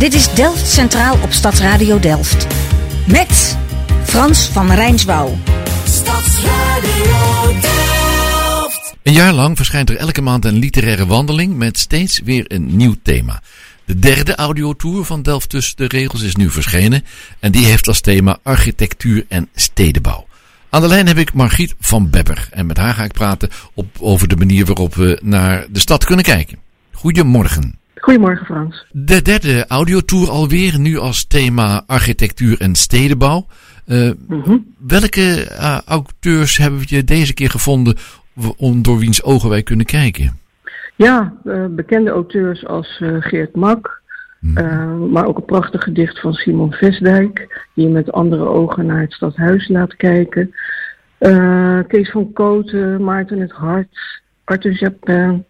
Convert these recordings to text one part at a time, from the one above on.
Dit is Delft Centraal op Stadsradio Delft. Met Frans van Rijnswouw. Stadsradio Delft. Een jaar lang verschijnt er elke maand een literaire wandeling met steeds weer een nieuw thema. De derde audiotour van Delft tussen de regels is nu verschenen. En die heeft als thema architectuur en stedenbouw. Aan de lijn heb ik Margriet van Bebber. En met haar ga ik praten over de manier waarop we naar de stad kunnen kijken. Goedemorgen. Goedemorgen Frans. De derde audiotour alweer, nu als thema architectuur en stedenbouw. Welke auteurs hebben we deze keer gevonden door wiens ogen wij kunnen kijken? Ja, bekende auteurs als Geert Mak. Maar ook een prachtig gedicht van Simon Vestdijk, die je met andere ogen naar het stadhuis laat kijken. Kees van Kooten, Maarten het Hart, Arthur Japin.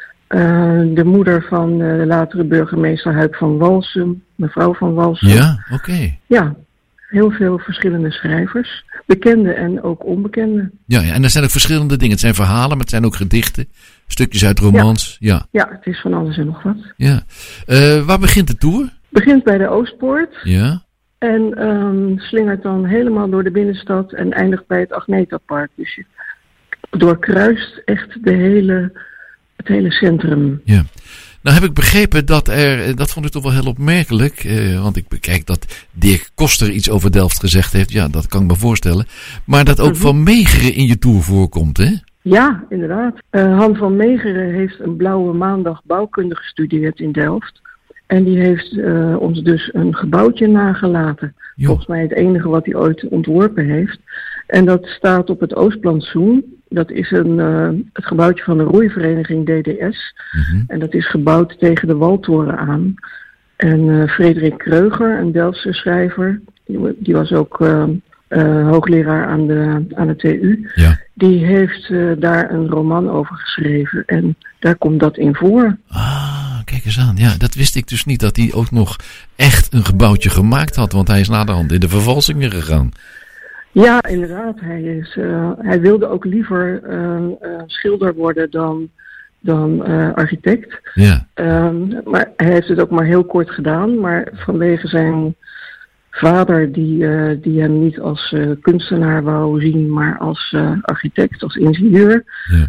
De moeder van de latere burgemeester Huip van Walsum, mevrouw van Walsum. Ja, oké. Ja, heel veel verschillende schrijvers. Bekende en ook onbekende. Ja, en er zijn ook verschillende dingen. Het zijn verhalen, maar het zijn ook gedichten. Stukjes uit romans. Ja, het is van alles en nog wat. Ja. Waar begint de tour? Het begint bij de Oostpoort. Ja. En slingert dan helemaal door de binnenstad en eindigt bij het Agnetapark. Dus je doorkruist echt het hele centrum. Ja. Nou heb ik begrepen dat dat vond ik toch wel heel opmerkelijk, want ik bekijk dat Dirk Koster iets over Delft gezegd heeft. Ja, dat kan ik me voorstellen. Maar dat ook Van Meegeren in je tour voorkomt, hè? Ja, inderdaad. Han van Meegeren heeft een blauwe maandag bouwkunde gestudeerd in Delft. En die heeft ons dus een gebouwtje nagelaten. Jo. Volgens mij het enige wat hij ooit ontworpen heeft. En dat staat op het Oostplantsoen. Dat is het gebouwtje van de roeivereniging DDS. En dat is gebouwd tegen de Waltoren aan. En Frederik Kreuger, een Delftse schrijver, die was ook hoogleraar aan de TU. Ja. Die heeft daar een roman over geschreven. En daar komt dat in voor. Ah, kijk eens aan. Ja, dat wist ik dus niet, dat hij ook nog echt een gebouwtje gemaakt had. Want hij is naderhand in de vervalsingen gegaan. Ja, inderdaad. Hij wilde ook liever schilder worden dan architect. Ja. Maar hij heeft het ook maar heel kort gedaan. Maar vanwege zijn vader, die hem niet als kunstenaar wou zien, maar als architect, als ingenieur,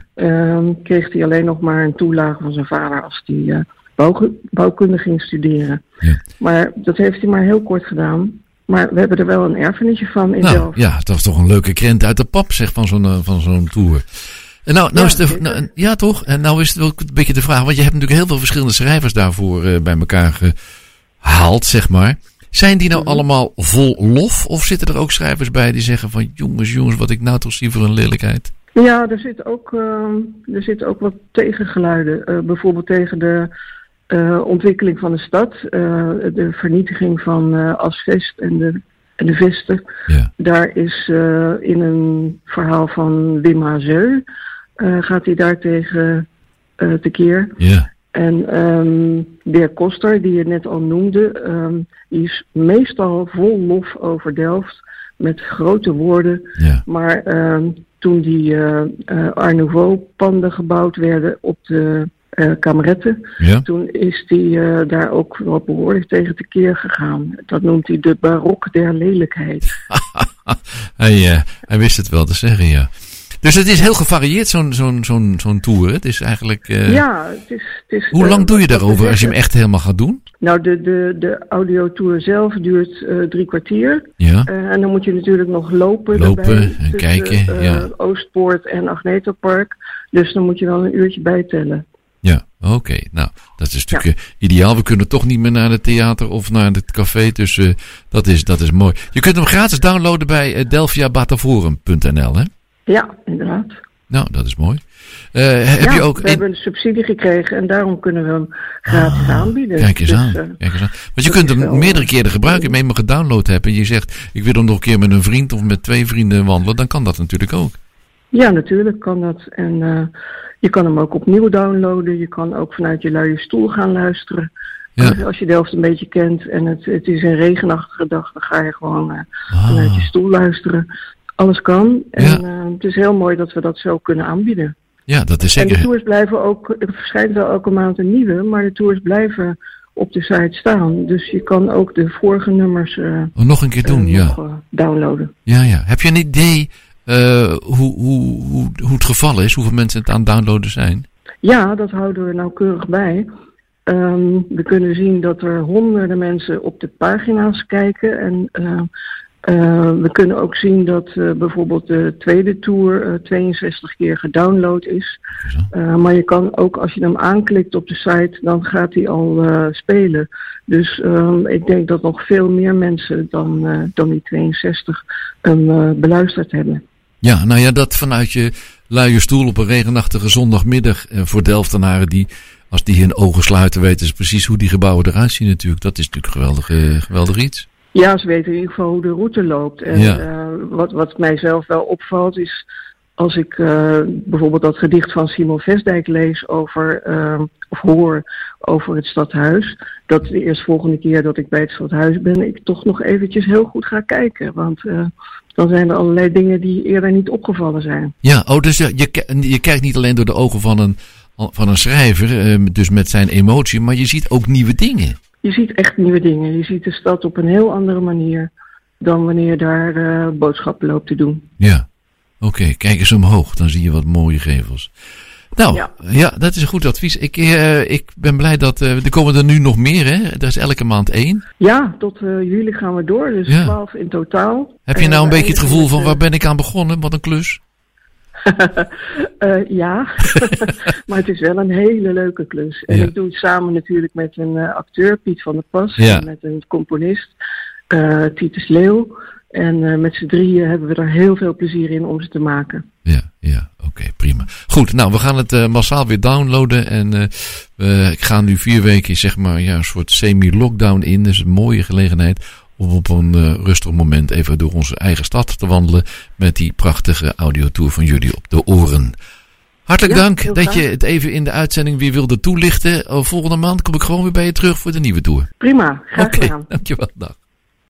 kreeg hij alleen nog maar een toelage van zijn vader als hij bouwkunde ging studeren. Ja. Maar dat heeft hij maar heel kort gedaan. Maar we hebben er wel een erfenisje van in Delft. Ja, dat is toch een leuke krent uit de pap, zeg, van zo'n tour. En ja, toch? En nou is het ook een beetje de vraag, want je hebt natuurlijk heel veel verschillende schrijvers daarvoor bij elkaar gehaald, zeg maar. Zijn die nou allemaal vol lof? Of zitten er ook schrijvers bij die zeggen van jongens, wat ik nou toch zie voor een lelijkheid? Ja, er zitten ook wat tegengeluiden. Bijvoorbeeld tegen de ontwikkeling van de stad. De vernietiging van asbest en de vesten. Ja. Daar is in een verhaal van Wim Hazeu gaat hij daartegen tekeer. Ja. En Dirk Koster, die je net al noemde, die is meestal vol lof over Delft, met grote woorden. Ja. Maar toen die Art Nouveau panden gebouwd werden op de kameretten, toen is hij daar ook wel behoorlijk tegen tekeer gegaan. Dat noemt hij de barok der lelijkheid. Hij wist het wel te zeggen, ja. Dus het is heel gevarieerd, zo'n tour. Het is eigenlijk... het is... Hoe lang doe je daarover als je hem echt helemaal gaat doen? Nou, de audiotour zelf duurt 3 kwartier. Ja. En dan moet je natuurlijk nog lopen erbij, en kijken. Oostpoort en Agnetapark. Dus dan moet je wel een uurtje bijtellen. Ja, oké. Nou, dat is natuurlijk ideaal. We kunnen toch niet meer naar het theater of naar het café. Dus dat is mooi. Je kunt hem gratis downloaden bij delfiabataforum.nl, hè? Ja, inderdaad. Nou, dat is mooi. We hebben een subsidie gekregen en daarom kunnen we hem gratis aanbieden. Kijk eens aan. Want je kunt hem meerdere keren gebruiken. Je hem gedownload hebben en je zegt, ik wil hem nog een keer met een vriend of met 2 vrienden wandelen. Dan kan dat natuurlijk ook. Ja, natuurlijk kan dat. En je kan hem ook opnieuw downloaden. Je kan ook vanuit je luie stoel gaan luisteren. Ja. Als je Delft een beetje kent en het is een regenachtige dag, dan ga je gewoon vanuit je stoel luisteren. Alles kan. En het is heel mooi dat we dat zo kunnen aanbieden. Ja, dat is zeker. En de tours blijven ook, er verschijnt wel elke maand een nieuwe, maar de tours blijven op de site staan. Dus je kan ook de vorige nummers nog een keer doen, downloaden. Ja. Heb je een idee hoe het geval is? Hoeveel mensen het aan het downloaden zijn? Ja, dat houden we nauwkeurig bij. We kunnen zien dat er honderden mensen op de pagina's kijken. En we kunnen ook zien dat bijvoorbeeld de tweede tour 62 keer gedownload is. Maar je kan ook, als je hem aanklikt op de site, dan gaat hij al spelen. Dus ik denk dat nog veel meer mensen dan die 62 hem beluisterd hebben. Ja, nou ja, dat vanuit je luie stoel op een regenachtige zondagmiddag voor Delftenaren als die hun ogen sluiten, weten ze precies hoe die gebouwen eruit zien natuurlijk. Dat is natuurlijk geweldig iets. Ja, ze weten in ieder geval hoe de route loopt. En wat mij zelf wel opvalt is, als ik bijvoorbeeld dat gedicht van Simon Vestdijk lees of hoor over het stadhuis, dat de eerstvolgende keer dat ik bij het stadhuis ben, ik toch nog eventjes heel goed ga kijken. Want dan zijn er allerlei dingen die eerder niet opgevallen zijn. Ja, dus je kijkt niet alleen door de ogen van een schrijver, dus met zijn emotie, maar je ziet ook nieuwe dingen. Je ziet echt nieuwe dingen. Je ziet de stad op een heel andere manier dan wanneer je daar boodschappen loopt te doen. Ja, oké. Kijk eens omhoog, dan zie je wat mooie gevels. Nou, ja, dat is een goed advies. Ik ben blij dat er komen er nu nog meer, hè? Er is elke maand 1. Ja, tot juli gaan we door, dus 12 in totaal. Heb je nou een beetje het gevoel van waar ben ik aan begonnen? Wat een klus. Ja, maar het is wel een hele leuke klus. En ik doe het samen natuurlijk met een acteur, Piet van der Pas, en met een componist, Titus Leeuw. En met z'n drieën hebben we er heel veel plezier in om ze te maken. Ja, oké, prima. Goed, nou, we gaan het massaal weer downloaden. En ik ga nu 4 weken, zeg maar, een soort semi-lockdown in. Dus een mooie gelegenheid om op een rustig moment even door onze eigen stad te wandelen met die prachtige audiotour van jullie op de oren. Hartelijk dank dat je het even in de uitzending weer wilde toelichten. Volgende maand kom ik gewoon weer bij je terug voor de nieuwe tour. Prima, graag gedaan. Dankjewel, dag.